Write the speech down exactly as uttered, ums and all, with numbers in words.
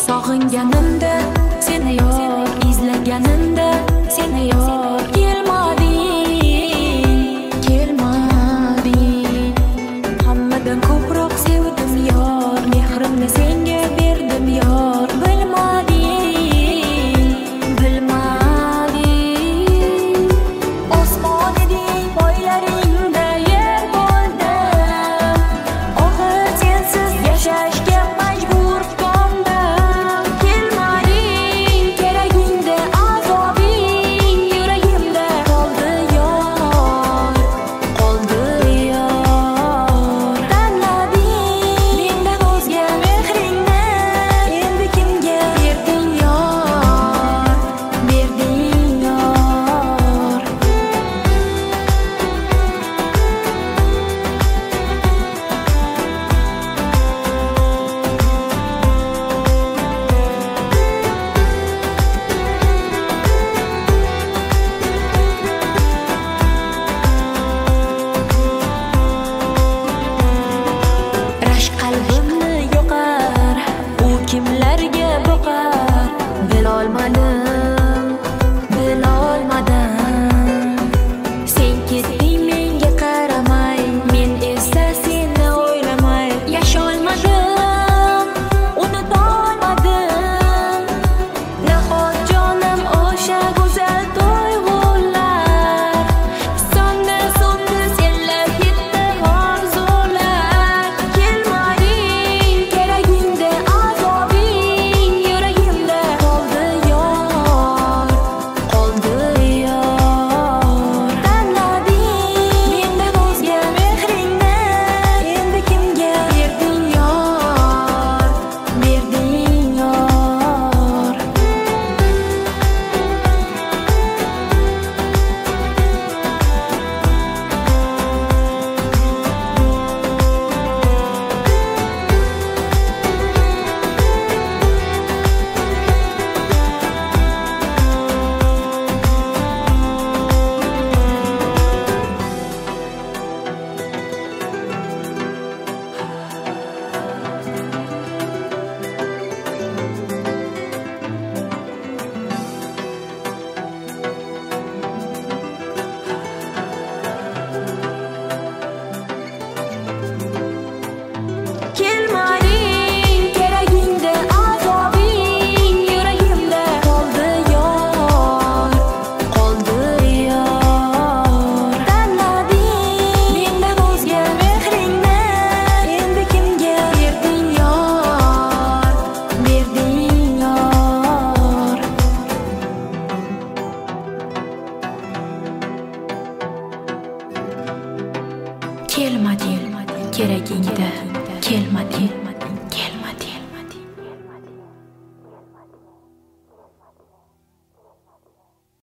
Sog'inganimda seni yor, izlaganimda seni yor, kelmading, kelmading. Hammadan ko'proq sevdim yor, mehrimni senga berdim yor, bilmading, bilmading. Osmon eding, poylaringda yer bo'ldim, og'ir sensiz yashashga majbur qoldim. Kelmading, keragingda azobing yuragimda qoldi yor, qoldi yor. Tanlading mendan o'zga mehringni, endi kimga berding yor, berding yor. Rashk qalbimni yoqar, u kimlarga boqar, bilolmadim, bilolmadim. Sen ketding menga qaramay, men esa seni o'ylamay yasholmadim, unutolmadim. Nahot jonim o'sha go'zal tuyg'ular, sonda so'ndi senlar ketdi orzular. Kelmading, keragingda azobing yuragimda qoldi yor, qoldi yor. Tanlading mendan o'zga mehringni, endi kimga berding yor, berding yor. Kelmading, keragingda azobing yuragimda qoldi yor, qoldi yor. Tanlading mendan o'zga mehringni, endi kimga berding yor, berding yor. Kelmading, keragingda kelmading.